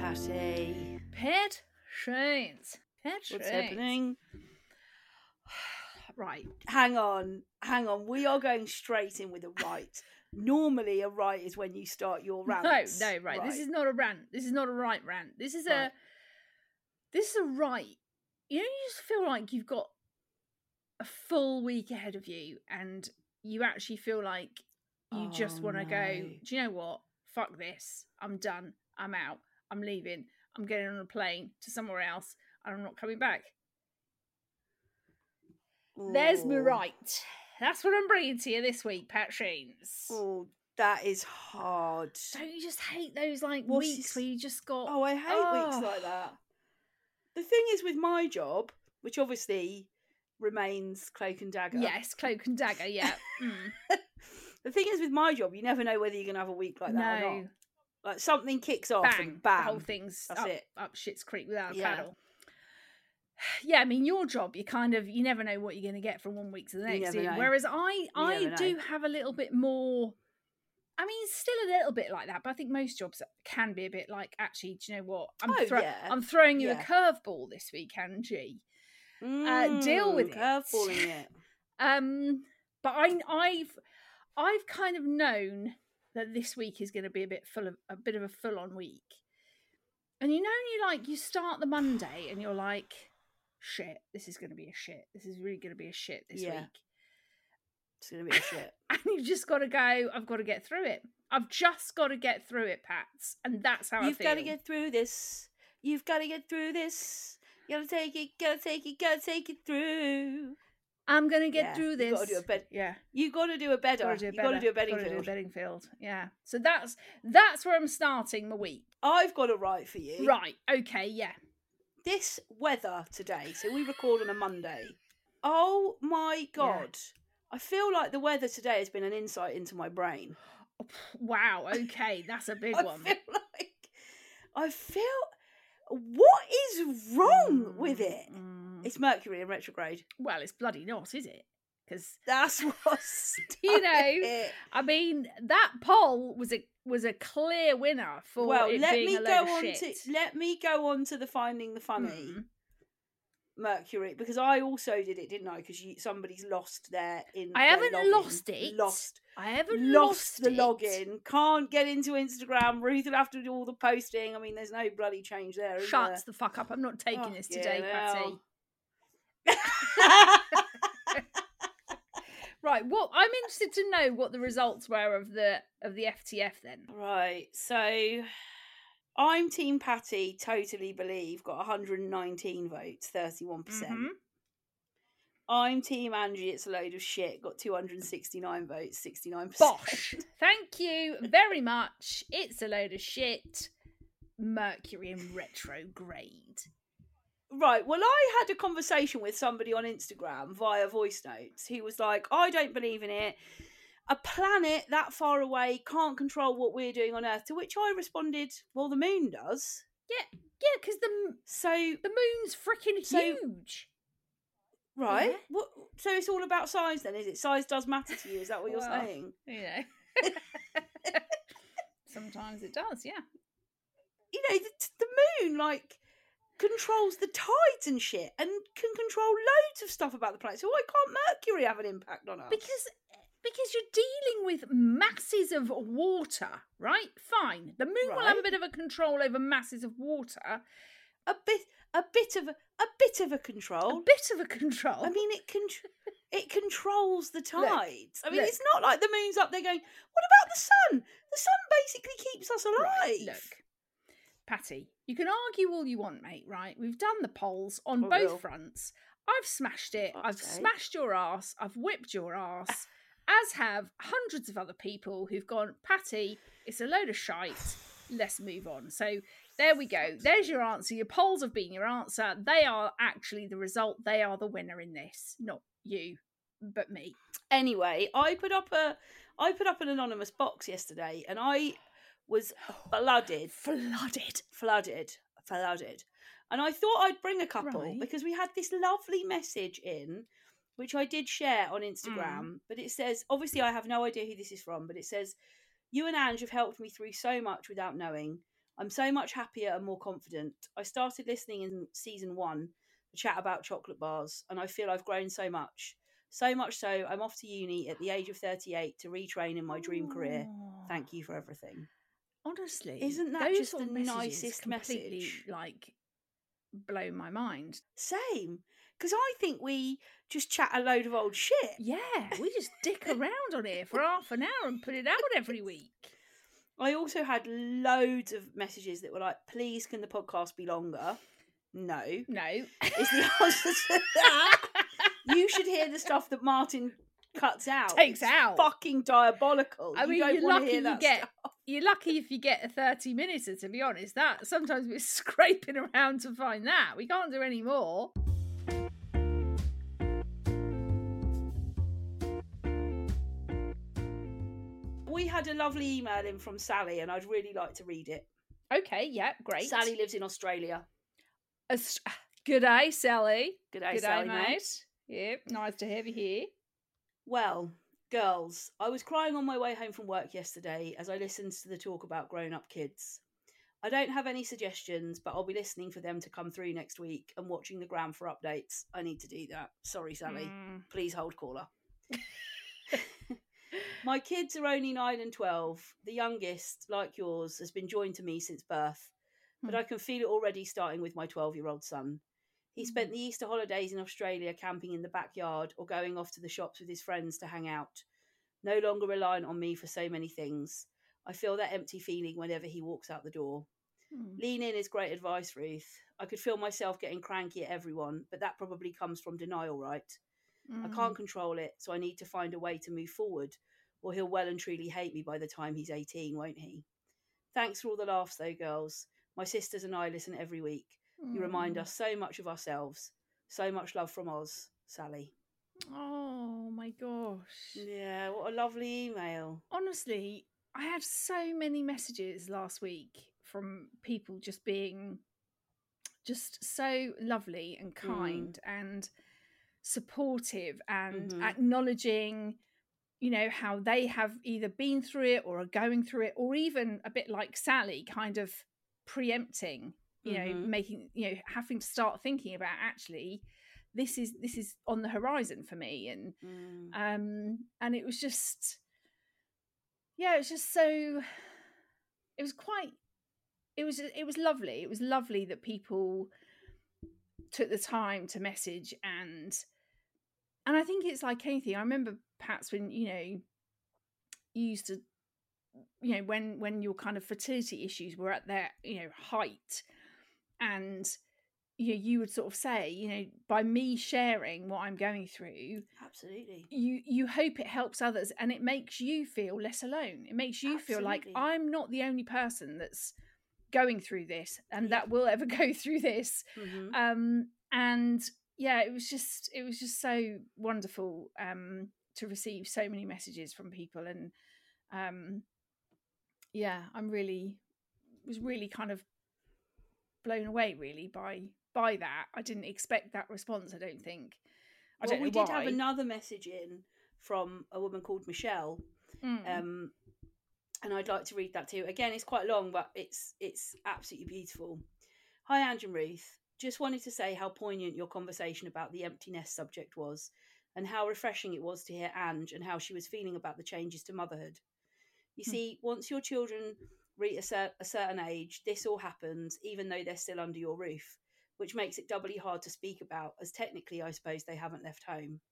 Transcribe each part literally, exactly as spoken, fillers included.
Patty. Pet Shanes. Pet What's Shanes. happening? Right. Hang on, hang on. We are going straight in with a right. Normally, a right is when you start your rant. No, no, right. This is not a rant. This is not a right rant. This is Right. a. This is a right. You know, you just feel like you've got a full week ahead of you, and you actually feel like you Oh, just want to no. go. Do you know what? Fuck this. I'm done. I'm out. I'm leaving. I'm getting on a plane to somewhere else, and I'm not coming back. There's me Ooh. right. That's what I'm bringing to you this week, Pat Shanes. Oh, that is hard. Don't you just hate those like What's weeks this- where you just got? Oh, I hate oh. weeks like that. The thing is with my job, which obviously remains cloak and dagger. Yes, cloak and dagger. Yeah. Mm. The thing is with my job, you never know whether you're gonna have a week like that or No. not. Like something kicks off Bang. and bam, The whole thing's that's up, it. up shit's creek without a Yeah. paddle. Yeah, I mean, your job, you kind of, you never know what you're going to get from one week to the You next. never do you? know. Whereas I, I never do know. have a little bit more. I mean, still a little bit like that, but I think most jobs can be a bit like, actually, do you know what? I'm, Oh, thro- yeah. I'm throwing you Yeah. a curveball this week, Angie. Mm, deal with it. curveballing it. Um, but I, I've, I've kind of known that this week is going to be a bit full of a bit of a full-on week, and you know, you like you start the Monday and you're like, shit, this is going to be a shit. This is really going to be a shit this Yeah. week. It's gonna be a shit. And you've just got to go, I've got to get through it. I've just got to get through it, Pats. And that's how You've I feel. got to get through this. You've got to get through this. You gotta take it, gotta take it, gotta take it through. I'm going to get Yeah, through you this. gotta do a bed- Yeah. You got to do a better. Gotta do a You got to do a better- bedding gotta do a field. bedding field. Yeah. So that's that's where I'm starting my week. I've got a right for you. Right. Okay. Yeah. This weather today, so we record on a Monday. Oh my God. I feel like the weather today has been an insight into my brain. Wow. Okay. That's a big I one. feel like, I feel, what is wrong with it? Mm. It's Mercury in retrograde. Well, it's bloody not, is it? Because That's what's you know, it. I mean, that poll was a was a clear winner for Well, it let being me a load go of on shit. to let me go on to the Finding the Funny Mm. Mercury, because I also did it, didn't I? Because somebody's lost their in. I their haven't login. lost it. Lost. I haven't Lost lost, the it. login. Can't get into Instagram. Ruth will have to do all the posting. I mean, there's no bloody change there. Is Shut there? the fuck up! I'm not taking Oh, this today, yeah, Patty. now. Right. Well, I'm interested to know what the results were of the of the F T F then. Right. So I'm Team Patty. Totally believe got one hundred nineteen votes, thirty-one percent. Mhm. I'm Team Angie, it's a load of shit, got two hundred sixty-nine votes, sixty-nine percent. Bosh. Thank you very much. It's a load of shit. Mercury in retrograde. Right, well, I had a conversation with somebody on Instagram via voice notes. He was like, I don't believe in it. A planet that far away can't control what we're doing on Earth. To which I responded, well, the moon does. Yeah, yeah, because the So, the moon's freaking So- huge. right, Yeah. what? So it's all about size then, is it? Size does matter to you, is that what you're Well, saying? You know. Sometimes it does, yeah. You know, the, the moon, like, controls the tides and shit and can control loads of stuff about the planet. So why can't Mercury have an impact on us? Because because you're dealing with masses of water, right? Fine. The moon will have a Right. bit of a control over masses of water. a bit, a bit of a, a bit of a control. A bit of a control. I mean, it can, it controls the tides. I mean, look. it's not like the moon's up there going, "What about the sun? The sun basically keeps us alive." Right, look, Patty, you can argue all you want, mate, right? We've done the polls on I both will. fronts. I've smashed it. Fuck's I've sake. smashed your ass. I've whipped your ass. As have hundreds of other people who've gone, Patty, it's a load of shite. Let's move on. So there we go. There's your answer. Your polls have been your answer. They are actually the result. They are the winner in this. Not you, but me. Anyway, I put up a, I put up an anonymous box yesterday, and I was flooded, Flooded. flooded, flooded. And I thought I'd bring a couple Right. because we had this lovely message in, which I did share on Instagram. Mm. But it says, obviously, I have no idea who this is from, but it says, "You and Ange have helped me through so much without knowing. I'm so much happier and more confident. I started listening in season one, the chat about chocolate bars, and I feel I've grown so much. So much so, I'm off to uni at the age of thirty-eight to retrain in my dream career. Oh, Thank you for everything. honestly, Isn't that those just sort the of messages nicest completely message? like blow my mind. Same. Because I think we just chat a load of old shit. Yeah, we just dick around on here for half an hour and put it out every week. I also had loads of messages that were like, please, can the podcast be longer? No. No. Is the answer to that. You should hear the stuff that Martin cuts out. Takes It's out. fucking diabolical. I you mean, don't you're want lucky to hear you that get stuff. you're lucky if you get a thirty minuter, to be honest. That sometimes we're scraping around to find that. We can't do any more. We had a lovely email in from Sally, and I'd really like to read it. Okay, yeah, great. Sally lives in Australia. As- Good day, Sally. Good day, Good Sally, day, mate. mate. Yep, nice to have you here. Well, girls, I was crying on my way home from work yesterday as I listened to the talk about grown-up kids. I don't have any suggestions, but I'll be listening for them to come through next week and watching the gram for updates. I need to do that. Sorry, Sally. Mm. Please hold caller. My kids are only nine and twelve. The youngest, like yours, has been joined to me since birth, but Hmm. I can feel it already starting with my twelve-year-old son. He spent Mm. the Easter holidays in Australia camping in the backyard or going off to the shops with his friends to hang out. No longer reliant on me for so many things. I feel that empty feeling whenever he walks out the door. Mm. Lean in is great advice, Ruth. I could feel myself getting cranky at everyone, but that probably comes from denial, right? I can't control it, so I need to find a way to move forward, or he'll well and truly hate me by the time he's eighteen, won't he? Thanks for all the laughs, though, girls. My sisters and I listen every week. You remind Mm. us so much of ourselves. So much love from Oz, Sally. Oh my gosh. Yeah, what a lovely email. Honestly, I had so many messages last week from people just being just so lovely and kind and supportive and Mhm. acknowledging, you know, how they have either been through it or are going through it, or even a bit like Sally, kind of preempting, you know, Mhm. making, you know, having to start thinking about actually this is this is on the horizon for me. And Mm. um and it was just yeah, it was just so it was quite it was it was lovely. It was lovely that people took the time to message, and and I think it's like anything. I remember perhaps when, you know, you used to, you know, when when your kind of fertility issues were at their, you know, height, and you know, you would sort of say, you know, by me sharing what I'm going through, Absolutely. you you hope it helps others, and it makes you feel less alone. It makes you feel like Absolutely. I'm not the only person that's going through this and Yep. that will ever go through this. Mhm. Um and yeah, it was just it was just so wonderful um to receive so many messages from people. And um yeah, I'm really was really kind of blown away really by by that. I didn't expect that response, I don't think. I Well, don't know we did have why. another message in from a woman called Michelle, Mm. um, and I'd like to read that too. Again, it's quite long, but it's it's absolutely beautiful. Hi, Ange and Ruth. Just wanted to say how poignant your conversation about the empty nest subject was, and how refreshing it was to hear Ange and how she was feeling about the changes to motherhood. You Hmm. see, once your children reach a, cer- a certain age, this all happens, even though they're still under your roof, which makes it doubly hard to speak about, as technically, I suppose, they haven't left home.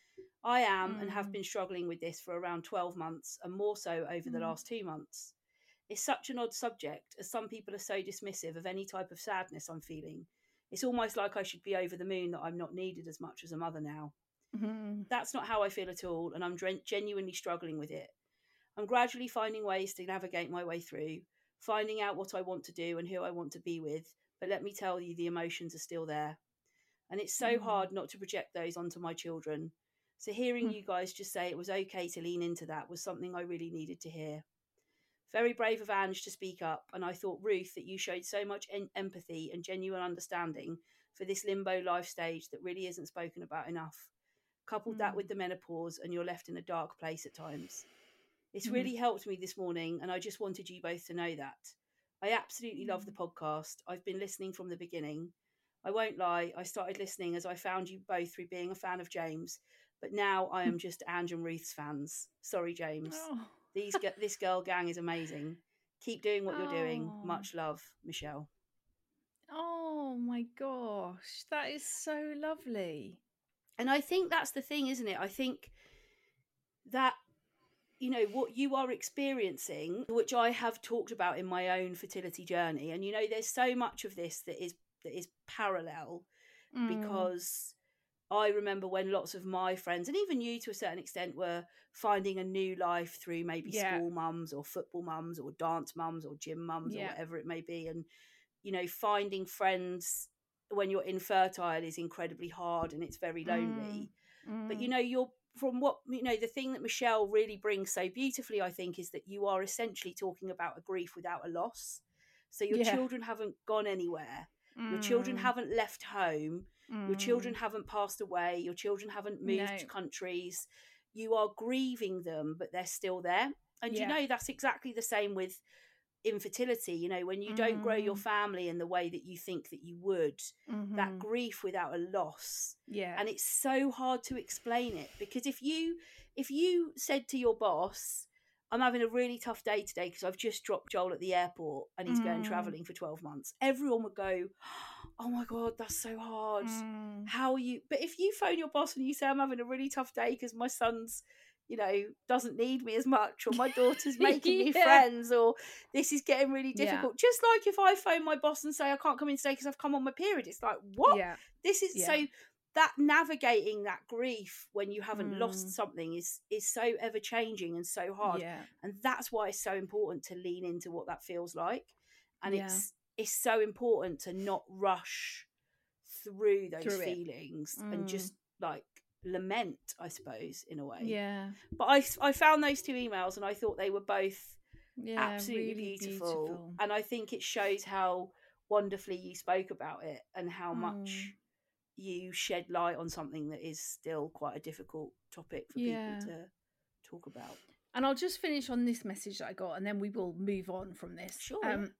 I am and have Mm. been struggling with this for around twelve months, and more so over the Mm. last two months. It's such an odd subject, as some people are so dismissive of any type of sadness I'm feeling. It's almost like I should be over the moon that I'm not needed as much as a mother now. Mhm. That's not how I feel at all, and I'm dren- genuinely struggling with it. I'm gradually finding ways to navigate my way through, finding out what I want to do and who I want to be with, but let me tell you, the emotions are still there. And it's so Mm. hard not to project those onto my children. So hearing Hmm. you guys just say it was okay to lean into that was something I really needed to hear. Very brave of Ange to speak up, and I thought, Ruth, that you showed so much en- empathy and genuine understanding for this limbo life stage that really isn't spoken about enough. Coupled that Mm. with the menopause, and you're left in a dark place at times. It's Mhm. really helped me this morning, and I just wanted you both to know that. I absolutely love the podcast. I've been listening from the beginning. I won't lie, I started listening as I found you both through being a fan of James, but now I am just Ange and Ruth's fans. Sorry, James. Oh. These This girl gang is amazing. Keep doing what you're doing. Oh. Much love, Michelle. Oh my gosh, that is so lovely. And I think that's the thing, isn't it? I think that, you know, what you are experiencing, which I have talked about in my own fertility journey, and, you know, there's so much of this that is that is parallel, Mm. because I remember when lots of my friends, and even you to a certain extent, were finding a new life through maybe Yeah. school mums or football mums or dance mums or gym mums Yeah. or whatever it may be. And, you know, finding friends when you're infertile is incredibly hard and it's very lonely. Mm. Mm. But, you know, you're from what, you know, the thing that Michelle really brings so beautifully, I think, is that you are essentially talking about a grief without a loss. So your Yeah. children haven't gone anywhere. Mm. Your children haven't left home. Mm. Your children haven't passed away. Your children haven't moved No. countries. You are grieving them, but they're still there. And, Yeah. you know, that's exactly the same with infertility. You know, when you don't grow your Mm. family in the way that you think that you would, Mhm. that grief without a loss. Yeah. And it's so hard to explain it, because if you if you said to your boss, I'm having a really tough day today because I've just dropped Joel at the airport and he's going Mm. travelling for twelve months, everyone would go, oh my God, that's so hard. Mm. How are you? But if you phone your boss and you say, I'm having a really tough day because my son's, you know, doesn't need me as much, or my daughter's making me Yeah. friends, or this is getting really Yeah. difficult. Just like if I phone my boss and say I can't come in today because I've come on my period, it's like, what? Yeah. This is Yeah. so that navigating that grief when you haven't Mm. lost something is is so ever changing and so hard. Yeah. And that's why it's so important to lean into what that feels like. And Yeah. it's it's so important to not rush through those Through it. feelings Mm. and just like lament, I suppose, in a way. Yeah. But I, I found those two emails and I thought they were both Yeah. absolutely really beautiful. beautiful. And I think it shows how wonderfully you spoke about it and how Mm. much you shed light on something that is still quite a difficult topic for Yeah. people to talk about. And I'll just finish on this message that I got, and then we will move on from this. Sure. Um,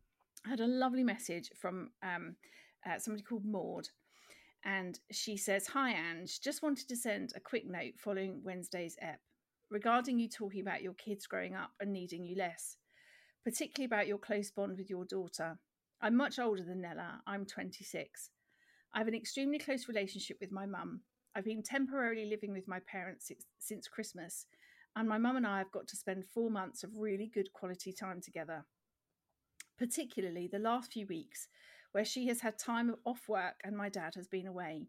I had a lovely message from um, uh, somebody called Maud, and she says, "Hi, Ange. Just wanted to send a quick note following Wednesday's ep regarding you talking about your kids growing up and needing you less, particularly about your close bond with your daughter. I'm much older than Nella. I'm twenty-six. I have an extremely close relationship with my mum. I've been temporarily living with my parents since, since Christmas, and my mum and I have got to spend four months of really good quality time together, particularly the last few weeks where she has had time off work and my dad has been away.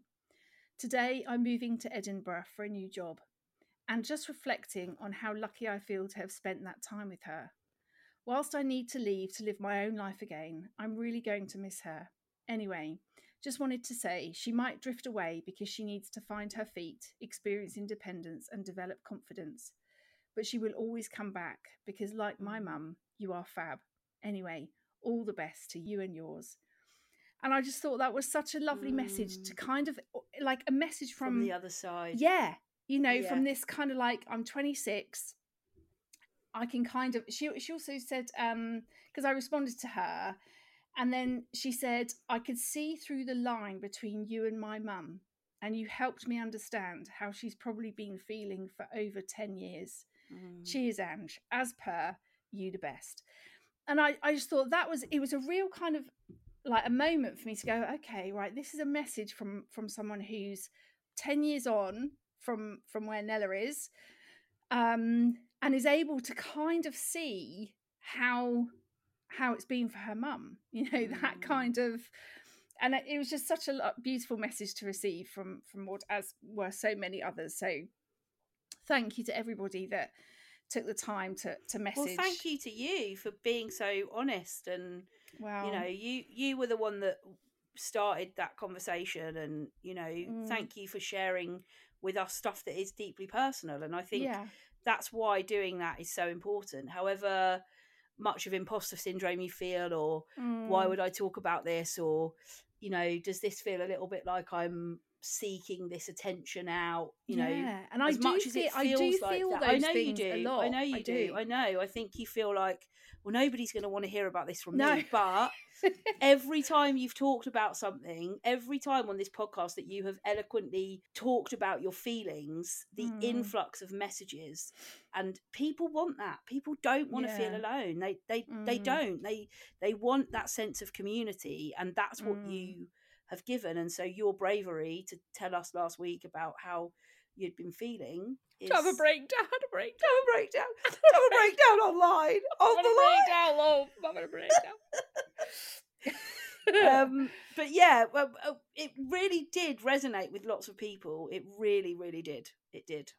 Today, I'm moving to Edinburgh for a new job, and just reflecting on how lucky I feel to have spent that time with her. Whilst I need to leave to live my own life again, I'm really going to miss her. Anyway, just wanted to say she might drift away because she needs to find her feet, experience independence and develop confidence. But she will always come back because, like my mum, you are fab. Anyway, all the best to you and yours." And I just thought that was such a lovely mm. message to kind of, like a message from, from the other side. Yeah. You know, yeah. from this kind of like, I'm twenty-six. I can kind of, she, she also said, um, because I responded to her, and then she said, "I could see through the line between you and my mum, and you helped me understand how she's probably been feeling for over ten years. Mm. Cheers, Ange. As per, you the best." And I, I just thought that was, it was a real kind of like a moment for me to go, okay, right, this is a message from, from someone who's ten years on from, from where Nella is, um, and is able to kind of see how... how it's been for her mum, you know, that mm. kind of, and it was just such a beautiful message to receive from from Maud, as were so many others. So thank you to everybody that took the time to to message. Well, thank you to you for being so honest, and wow. you know, you you were the one that started that conversation, and you know, mm. thank you for sharing with us stuff that is deeply personal, and I think yeah. that's why doing that is so important. However much of imposter syndrome you feel, or mm. why would I talk about this, or you know, does this feel a little bit like I'm seeking this attention out, you know, yeah, and I as do much as feel, it I do feels like feel that. those I know you things a do. lot. I know you I do. do. I know. I think you feel like, well, nobody's going to want to hear about this from No. me. But every time you've talked about something, every time on this podcast that you have eloquently talked about your feelings, the Mm. influx of messages, and people want that. People don't want to feel Yeah. alone. They they Mm. they don't. They they want that sense of community, and that's what Mm. you have given. And so your bravery to tell us last week about how you'd been feeling is Have a breakdown. Have a breakdown. have a breakdown. Have a breakdown online. On Having a the line. breakdown, love. Having a breakdown. um, but yeah, well, uh, it really did resonate with lots of people. It really, really did. It did.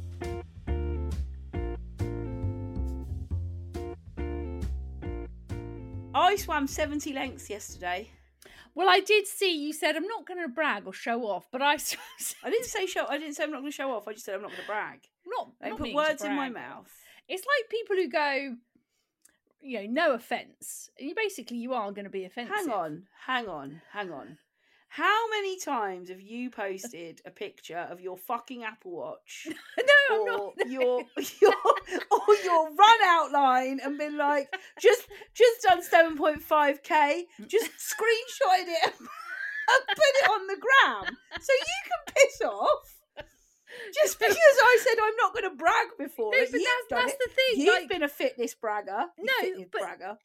I swam seventy lengths yesterday. Well, I did see you said I'm not going to brag or show off, but I I didn't say show. I didn't say I'm not going to show off. I just said I'm not going to brag. not, I not put meaning to words in my brag. mouth. It's like people who go, you know, no offense. You basically you are going to be offensive. Hang on, hang on, hang on. How many times have you posted a picture of your fucking Apple Watch no, I'm or not. your your or your run outline and been like, just just done seven point five k, just screenshotted it and put it on the gram so you can piss off? Just because I said I'm not going to brag before No, it, but you've that's done that's it. the thing. You've like, been a fitness bragger. You No, fitness but- bragger.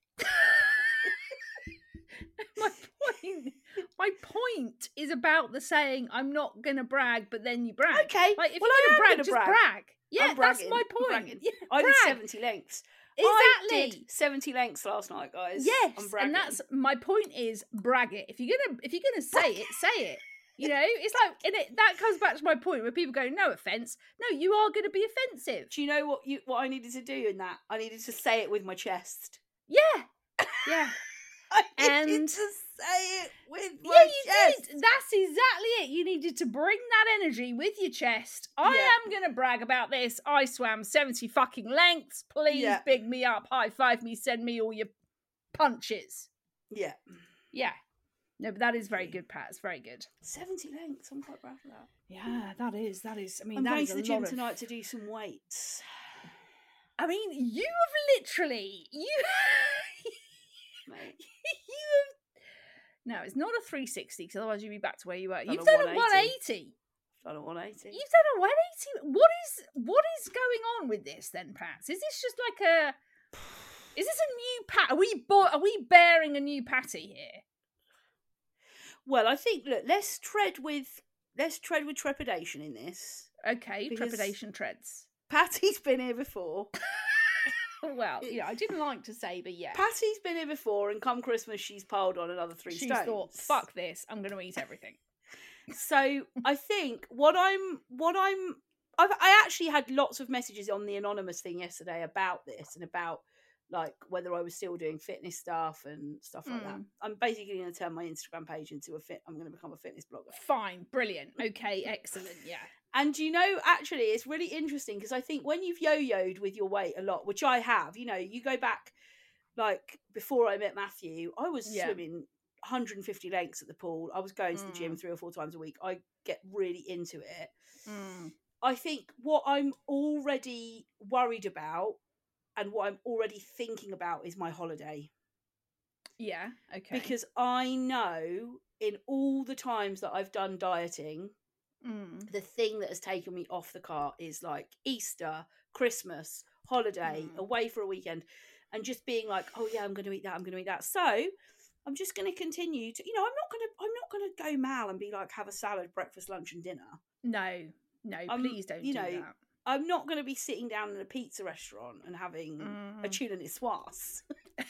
my point my point is about the saying I'm not gonna brag, but then you brag. Okay, Like if well, you're I am gonna brag, gonna just brag. brag. Yeah, I'm that's bragging. my I'm point. bragging. Yeah, I did brag. seventy lengths. I Exactly. did seventy lengths last night, guys. Yes, I'm bragging. and that's my point is brag it. If you're gonna if you're gonna say it, say it. You know, it's like, and it, that comes back to my point where people go, no offense. No, you are going to be offensive. Do you know what you what I needed to do in that? I needed to say it with my chest. Yeah, yeah. I needed And- to say it with my Yeah, you chest. did. That's exactly it. You needed to bring that energy with your chest. I Yeah. am going to brag about this. I swam seventy fucking lengths. Please Yeah. big me up, high five me, send me all your punches. Yeah. Yeah. No, but that is very good, Pat. It's very good. seventy lengths. I'm quite proud of that. Yeah, that is. That is. I mean, I'm that going is to a the gym lot of- tonight to do some weights. I mean, you have literally you. Mate. you have. No, it's not a three sixty because otherwise you'd be back to where you were. Done You've a done a one one eighty. eighty. Done a one eighty. You've done a one eighty. What is what is going on with this then, Pat? Is this just like a? Is this a new Pat? Are we bo- Are we bearing a new Patty here? Well, I think look, let's tread with let's tread with trepidation in this. Okay, Because- trepidation treads. Patty's been here before. Well, yeah, I didn't like to say, but yeah. Patty's been here before, and come Christmas, she's piled on another three She's stones. thought, fuck this, I'm going to eat everything. So I think what I'm, what I'm, I've, I actually had lots of messages on the anonymous thing yesterday about this and about like whether I was still doing fitness stuff and stuff like that. Mm. I'm basically going to turn my Instagram page into a fit. I'm going to become a fitness blogger. Fine, brilliant. Okay, excellent, yeah. And you know, actually, it's really interesting because I think when you've yo-yoed with your weight a lot, which I have, you know, you go back like before I met Matthew, I was Yeah. swimming one hundred fifty lengths at the pool. I was going to the gym three or four times a week. I get really into it. Mm. I think what I'm already worried about and what I'm already thinking about is my holiday. Yeah, okay. Because I know in all the times that I've done dieting, Mm. the thing that has taken me off the cart is like Easter, Christmas, holiday, Mm. away for a weekend, and just being like, oh yeah, I'm going to eat that, I'm going to eat that. So I'm just going to continue to, you know, I'm not going to, I'm not going to go mal and be like, have a salad, breakfast, lunch, and dinner. No, no, Um, please don't you do know, that. I'm not going to be sitting down in a pizza restaurant and having a Mm. tuna niçoise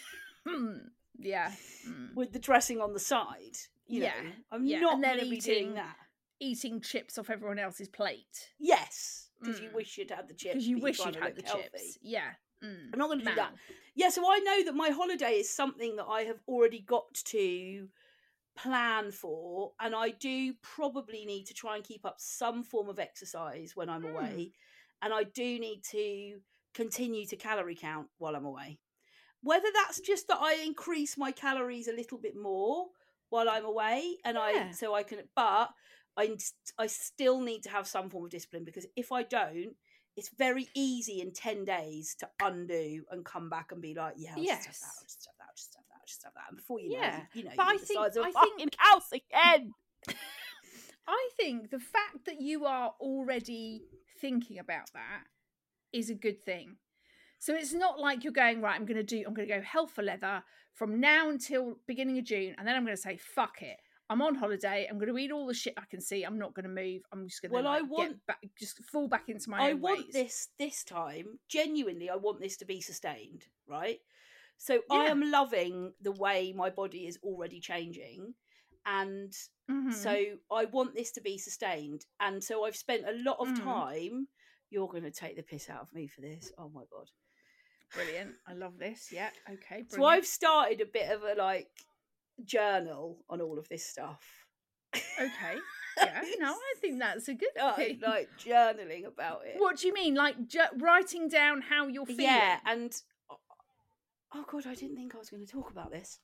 Mm. Yeah. Mm. with the dressing on the side. You Yeah, know, I'm yeah, not and then going to be eating doing that. Eating chips off everyone else's plate. Yes, because you Mm. wish you'd had the chips. Because you but you're wish trying you'd to had look the healthy. chips. Yeah. Mm. I'm not going to do that. Mal. Yeah, so I know that my holiday is something that I have already got to plan for, and I do probably need to try and keep up some form of exercise when I'm Mm. away, and I do need to continue to calorie count while I'm away. Whether that's just that I increase my calories a little bit more, while I'm away, and Yeah. I so I can. But I I still need to have some form of discipline, because if I don't, it's very easy in ten days to undo and come back and be like, yeah, I'll just have that, I'll Yes. just have that, I'll just have that, I'll just have that, and before you know Yeah. it, you, you know, But you're I the think- size of a I fucking think- house again. I think the fact that you are already thinking about that is a good thing. So it's not like you're going, right, I'm going to do, I'm going to go hell for leather from now until beginning of June. And then I'm going to say, fuck it. I'm on holiday. I'm going to eat all the shit I can see. I'm not going to move. I'm just going to Well, I like, want- get back, just fall back into my I own want ways. this this time, genuinely, I want this to be sustained, right? So I Yeah. am loving the way my body is already changing, and Mhm. so I want this to be sustained. And so I've spent a lot of Mhm. time. You're going to take the piss out of me for this. Oh my God. Brilliant. I love this. Yeah. Okay. Brilliant. So I've started a bit of a like journal on all of this stuff. Okay. Yeah. No, I think that's a good Started, thing. like journaling about it. What do you mean? Like ju- writing down how you're feeling? Yeah, and oh God, I didn't think I was going to talk about this.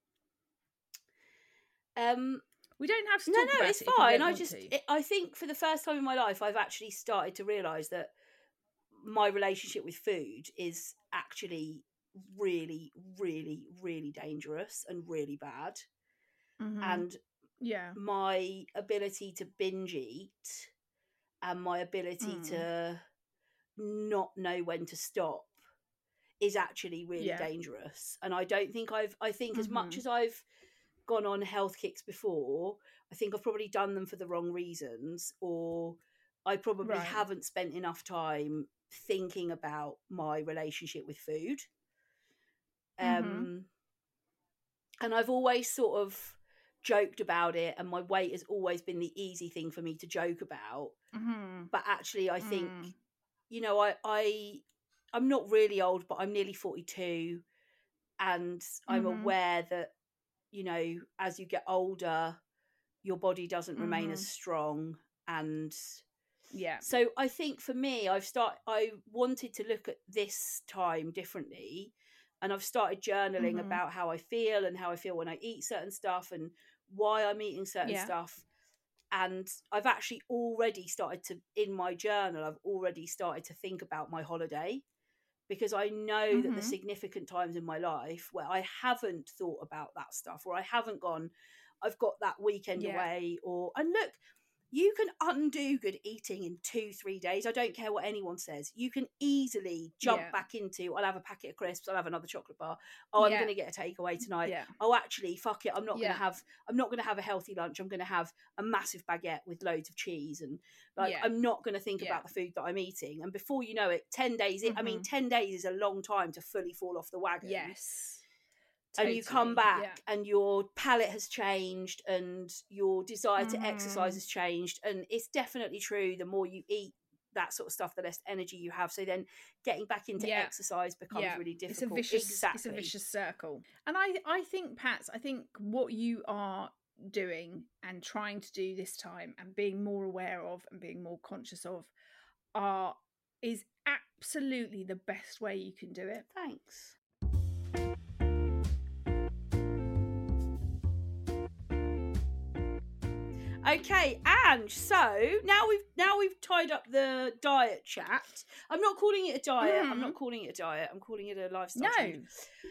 Um, we don't have to no, talk no, about it's it if you fine. don't I want just, to. it, I think for the first time in my life, I've actually started to realise that my relationship with food is actually really, really, really dangerous and really bad. Mhm. And Yeah. my ability to binge eat and my ability Mm. to not know when to stop is actually really Yeah. dangerous. And I don't think I've, I think as much Mhm. as I've gone on health kicks before, I think I've probably done them for the wrong reasons, or I probably Right. haven't spent enough time thinking about my relationship with food. Um, Mhm. and I've always sort of joked about it, and my weight has always been the easy thing for me to joke about. Mhm. But actually, I think, Mm. you know, I, I, I'm not really old, but I'm nearly forty-two, and I'm Mhm. aware that, you know, as you get older, your body doesn't remain Mhm. as strong. And Yeah. so I think for me, I've start I wanted to look at this time differently, and I've started journaling Mhm. about how I feel and how I feel when I eat certain stuff and why I'm eating certain Yeah. stuff. And I've actually already started to, in my journal, I've already started to think about my holiday, because I know that the Mhm. significant times in my life where I haven't thought about that stuff, or I haven't gone, I've got that weekend Yeah. away, or, and look, you can undo good eating in two, three days. I don't care what anyone says. You can easily jump Yeah. back into, I'll have a packet of crisps, I'll have another chocolate bar. Oh, I'm Yeah. going to get a takeaway tonight. Yeah. Oh, actually, fuck it. I'm not going Yeah. to have, I'm not going to have a healthy lunch. I'm going to have a massive baguette with loads of cheese. And like, Yeah. I'm not going to think Yeah. about the food that I'm eating. And before you know it, ten days, in, I mean, Mhm. ten days is a long time to fully fall off the wagon. Yes. And you come Totally. back Yeah. and your palate has changed and your desire to exercise Mhm. has changed. And it's definitely true, the more you eat that sort of stuff, the less energy you have. So then getting back into Yeah. exercise becomes Yeah. really It's a difficult. vicious. Exactly. It's a vicious circle. And I, I think, Pat, I think what you are doing and trying to do this time, and being more aware of and being more conscious of, are is absolutely the best way you can do it. Thanks. Okay, Ange, so now we've now we've tied up the diet chat. I'm not calling it a diet. I'm Mhm. not calling it a diet. I'm calling it a lifestyle No. change.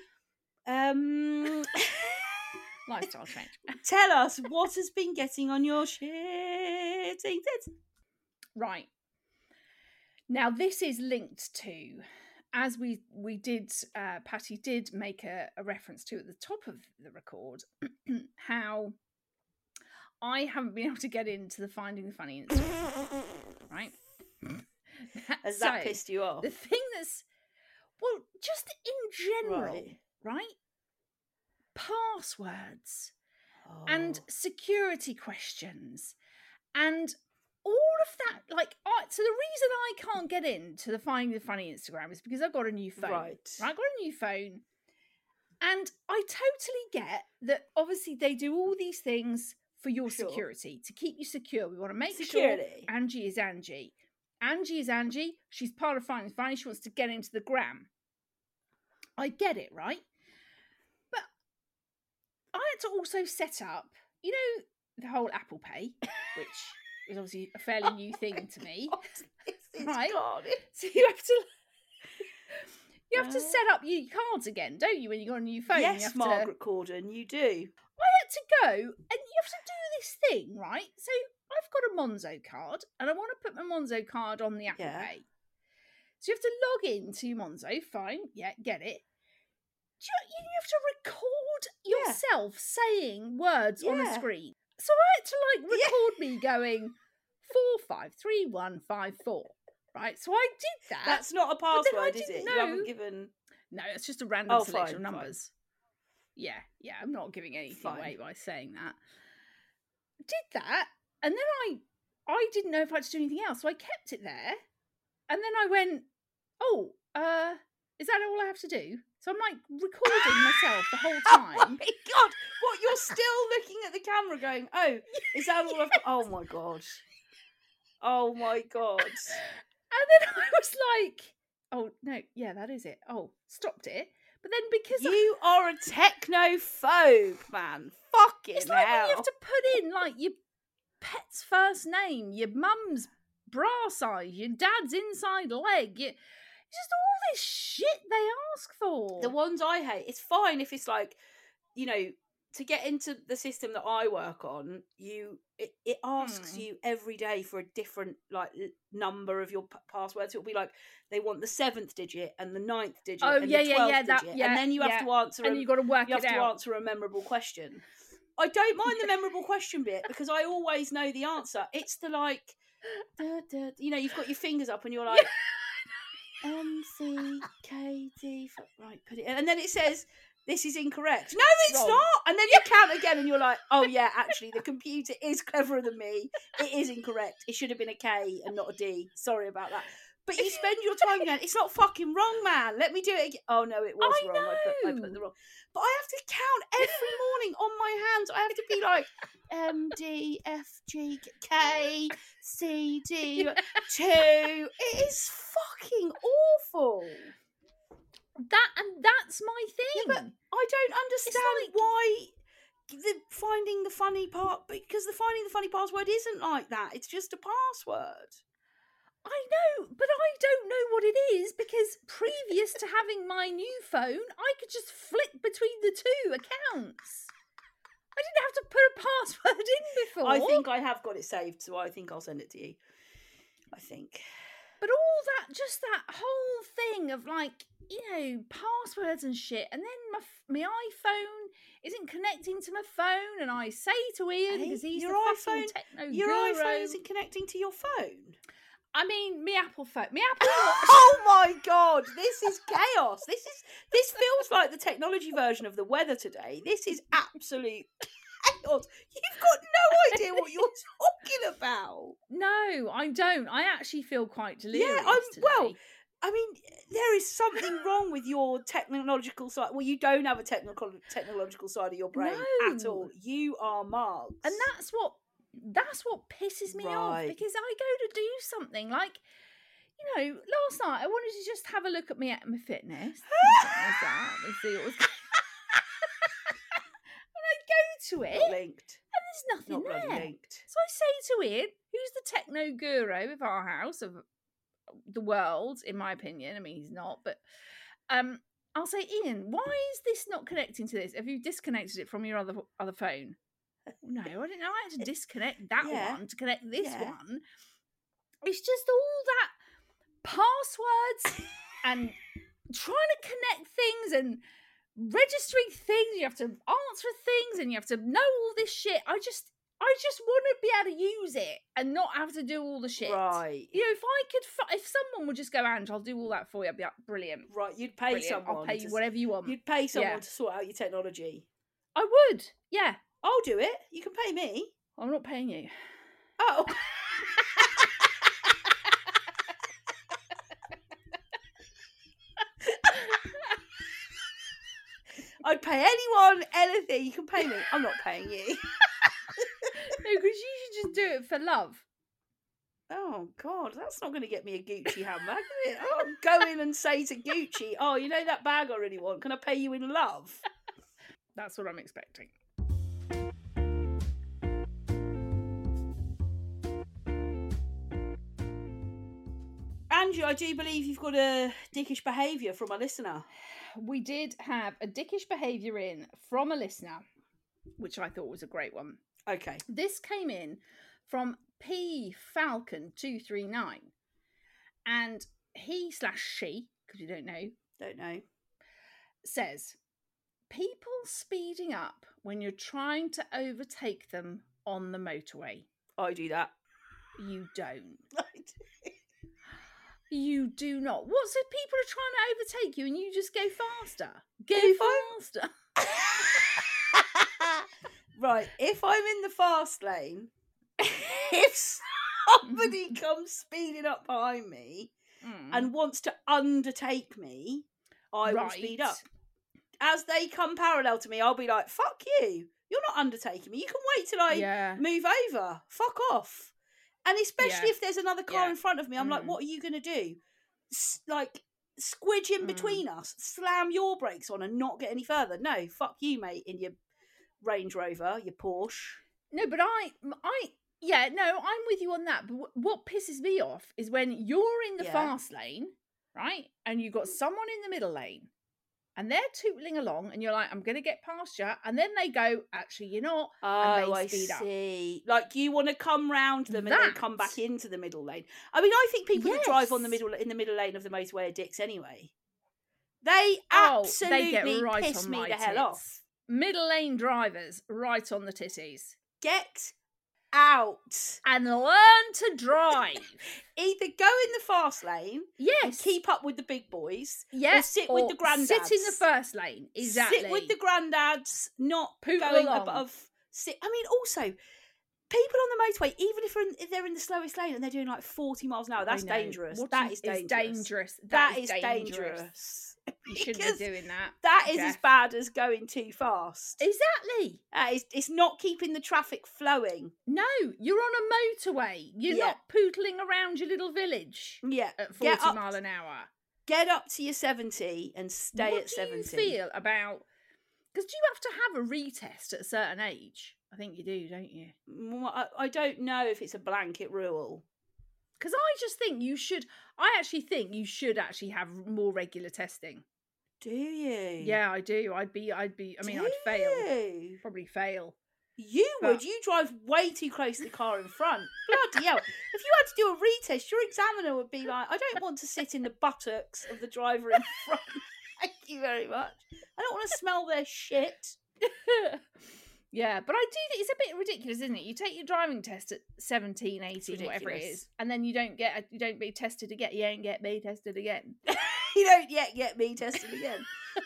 Um Lifestyle change. Tell us what has been getting on your shitting tits. Right. Now this is linked to, as we we did, uh, Patty did make a, a reference to at the top of the record, how I haven't been able to get into the Finding the Funny Instagram, right? Has that So, pissed you off? the thing that's, well, just in general, Right. right? Passwords Oh. and security questions and all of that. Like, I, so the reason I can't get into the Finding the Funny Instagram is because I've got a new phone. Right. I've got a new phone. And I totally get that obviously they do all these things for your Sure. security, to keep you secure. We want to make Security. sure Angie is Angie. Angie is Angie. She's part of Finding the Funny. She wants to get into the gram. I get it, right? But I had to also set up, you know, the whole Apple Pay, which is obviously a fairly new thing to me. God, this is Right? garbage. So you have to you have to Uh, set up your cards again, don't you, when you go on a new phone? You yes, have Margaret to... Corden, you do. I had to go, and you have to do this thing, right? So I've got a Monzo card, and I want to put my Monzo card on the Apple Yeah. Pay. So you have to log into Monzo, fine, yeah, get it. Do you, you have to record Yeah. yourself saying words on a Yeah. screen. So I had to like Yeah. record me going four five three one five four. Right, so I did that. That's not a but then I password, is didn't it? know- You haven't given. No, it's just a random Oh, selection fine, of fine. numbers. Yeah, yeah, I'm not giving anything Fine. away by saying that. Did that, and then I I didn't know if I had to do anything else, so I kept it there. And then I went, oh, uh, is that all I have to do? So I'm like recording myself the whole Oh time. my god! What? You're still looking at the camera, going, "Oh, is that all I've got?" Oh my god! Oh my god! And then I was like, oh, no, yeah, that is it. Oh, stopped it. But then because I, You are a technophobe, man. Fucking it's like hell! when you have to put in like your pet's first name, your mum's bra size, your dad's inside leg, your, just all this shit they ask for. The ones I hate. It's fine if it's like, you know, to get into the system that I work on, you it, it asks Hmm. you every day for a different like l- number of your p- passwords. It'll be like they want the seventh digit and the ninth digit Oh, and yeah, the yeah, twelfth yeah, that- digit, yeah, and then you have yeah. to answer. and a, you've got to work you have it to out. answer a memorable question. I don't mind the memorable question bit because I always know the answer. It's the like, duh, duh, you know, you've got your fingers up and you're like. M C K D right, put it in. And then it says this is incorrect. No, it's Wrong. not. And then you count again and you're like, oh yeah, actually the computer is cleverer than me. It is incorrect. It should have been a K and not a D. Sorry about that. But you spend your time going, it's not fucking wrong, man. Let me do it again. Oh no, it was I wrong. I put I put know. the wrong. But I have to count every morning on my hands. I have to be like M D F G K C D two. It is fucking awful. That and that's my thing. but I don't understand like- why the finding the funny part, because the finding the funny password isn't like that. It's just a password. I know, but I don't know what it is because previous to having my new phone, I could just flick between the two accounts. I didn't have to put a password in before. I think I have got it saved, so I think I'll send it to you. I think. But all that, just that whole thing of like, you know, passwords and shit, and then my f- my iPhone isn't connecting to my phone, and I say to Ian, Hey, because he's your the fucking iPhone- techno Your guru. iPhone isn't connecting to your phone. I mean, me Apple phone. Me Apple Watch. Oh my god, this is chaos. This is this feels like the technology version of the weather today. This is absolute chaos. You've got no idea what you're talking about. No, I don't. I actually feel quite delirious. I'm- today. well, I mean, there is something wrong with your technological side. Well, you don't have a technical technological side of your brain at No. all. You are Marx. and that's what that's what pisses me off Right. because I go to do something like, you know, last night I wanted to just have a look at me at my fitness. Something like that. Let's see what was. And I go to it, not and linked. there's nothing Not bloody there. linked. So I say to Ian, who's the techno guru of our house, of the world, in my opinion. I mean, he's not, but um, I'll say, Ian, why is this not connecting to this? Have you disconnected it from your other other phone? No, I didn't know I had to disconnect that Yeah. one to connect this Yeah. one. It's just all that passwords and trying to connect things and registering things. You have to answer things and you have to know all this shit. I just, I just want to be able to use it and not have to do all the shit. Right. You know, if I could, fi- if someone would just go, Ange, I'll do all that for you, I'd be like, brilliant. Right. You'd pay brilliant. someone. I'll pay to you s- whatever you want. You'd pay someone Yeah. to sort out your technology. I would. Yeah. I'll do it. You can pay me. I'm not paying you. Oh. I'd pay anyone anything. You can pay me. I'm not paying you. No, because you should just do it for love. Oh God, that's not going to get me a Gucci handbag, is it? I'll go in and say to Gucci, "Oh, you know that bag I really want? Can I pay you in love?" That's what I'm expecting. Andrew, I do believe you've got a dickish behaviour from a listener. We did have a dickish behaviour in from a listener, which I thought was a great one. Okay. This came in from P Falcon two three nine, and he slash she, because you don't know, Don't know. says, people speeding up when you're trying to overtake them on the motorway. I do that. You don't. I do. You do not. What, so people are trying to overtake you and you just go faster? Go If I'm- faster. Right, if I'm in the fast lane, if somebody comes speeding up behind me Mm. and wants to undertake me, I will speed Right. up. As they come parallel to me, I'll be like, fuck you. You're not undertaking me. You can wait till I Yeah. move over. Fuck off. And especially Yeah. if there's another car Yeah. in front of me, I'm like, Mm. what are you going to do? S- like, squidge in Mm. between us, slam your brakes on and not get any further. No, fuck you, mate, in your Range Rover, your Porsche. No, but I, I, yeah, no, I'm with you on that. But wh- what pisses me off is when you're in the Yeah. fast lane, right? And you've got someone in the middle lane and they're tootling along and you're like, I'm going to get past you. And then they go, actually, you're not. And Oh, they I speed up. see. Like you want to come round them and then come That- back into the middle lane. I mean, I think people that drive on the Yes. middle in the middle lane of the motorway are dicks anyway. They Oh, absolutely they get right piss on me my the hell tits. off. Middle lane drivers, right on the titties. Get out. And learn to drive. Either go in the fast lane and Yes. keep up with the big boys, yeah. or sit with the granddads. Sit in the first lane. Exactly. Sit with the granddads, not Poodle going along. above. Sit. I mean, also, people on the motorway, even if, they're in, if they're in the slowest lane and they're doing like forty miles an hour, that's I know. dangerous. What That you- is it's dangerous. dangerous. That is is dangerous. You shouldn't Because be doing that. That is as Jeff. bad as going too fast. Exactly. That is, it's not keeping the traffic flowing. No, you're on a motorway. You're Yeah. not poodling around your little village Yeah. at forty Get up, mile an hour. get up to your seventy and stay what at do seventy. you feel about? Because do you have to have a retest at a certain age? I think you do, don't you? Mm, I, I don't know if it's a blanket rule. Because I just think you should. I actually think you should actually have more regular testing. Do you? Yeah, I do. I'd be. I'd be. I mean, Do I'd fail. you? Probably fail. You But- would. You drive way too close to the car in front. Bloody hell. If you had to do a retest, your examiner would be like, I don't want to sit in the buttocks of the driver in front. Thank you very much. I don't want to smell their shit. Yeah, but I do think it's a bit ridiculous, isn't it? You take your driving test at seventeen, eighteen, whatever it ridiculous. is, and then you don't get you don't be tested again. You don't get me tested again. You don't yet get me tested again.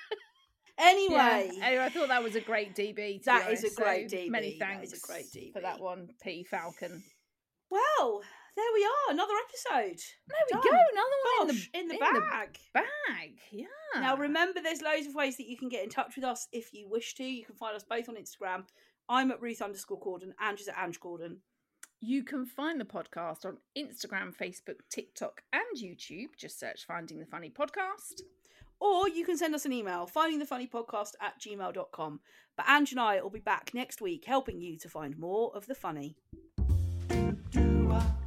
Anyway. Yeah. Anyway, I thought that was a great D B. To That be is a honest, great so D B. Many That thanks is a great D B. for that one, P Falcon. Well, there we are. Another episode. There we Done. go. Another one Gosh, in the in the bag. bag. Yeah. Now, remember, there's loads of ways that you can get in touch with us if you wish to. You can find us both on Instagram. I'm at Ruth underscore Gordon. Angie's at Ange Gordon. You can find the podcast on Instagram, Facebook, TikTok, and YouTube. Just search Finding the Funny Podcast. Or you can send us an email, findingthefunnypodcast at gmail dot com. But Ange and I will be back next week helping you to find more of the funny. Do I